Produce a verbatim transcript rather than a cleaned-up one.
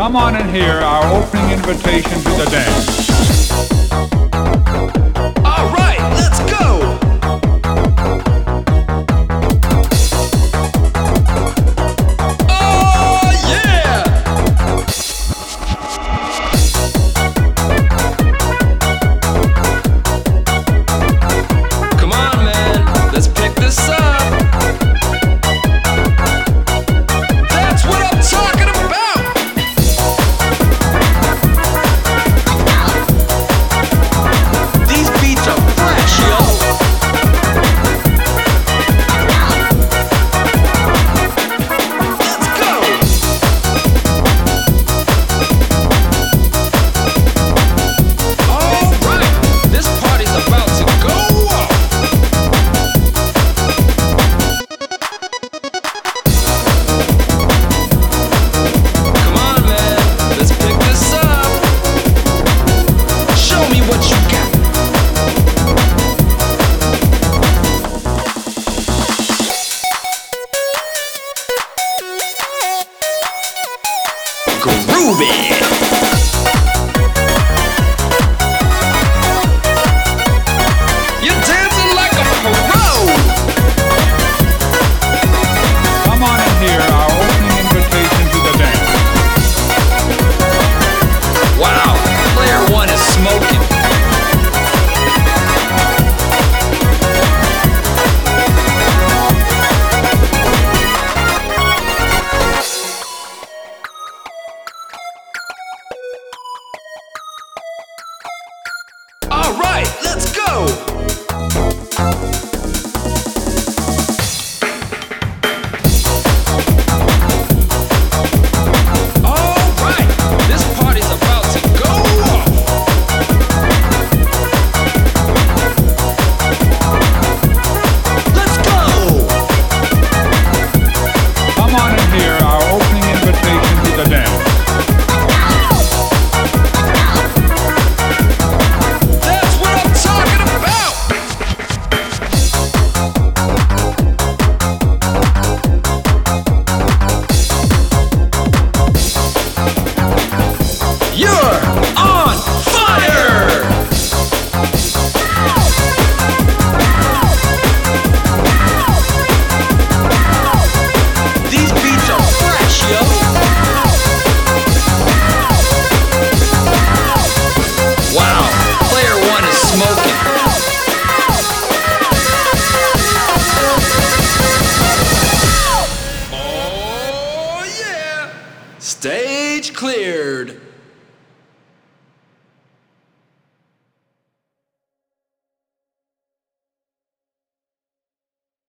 Come on and hear our opening invitation to the dance. All right, let's go! Oh, yeah! Come on, man, let's pick this up. That's what I'm talking about! These beats are fresh, yo! Let's go! All right, this party's about to go off! Come on, man, let's pick this up. Show me what you got. Groovy. You're dancing like a pro. Come on and hear our opening invitation to the dance. Wow, player one is smoking. All right, let's go. All right, this party's about to go off. Let's go. Come on and hear our opening invitation to the dance. That's what I'm talking about. You're on fire. These beats are fresh, yo. Wow, player one is smoking. Oh, yeah. Stage cleared.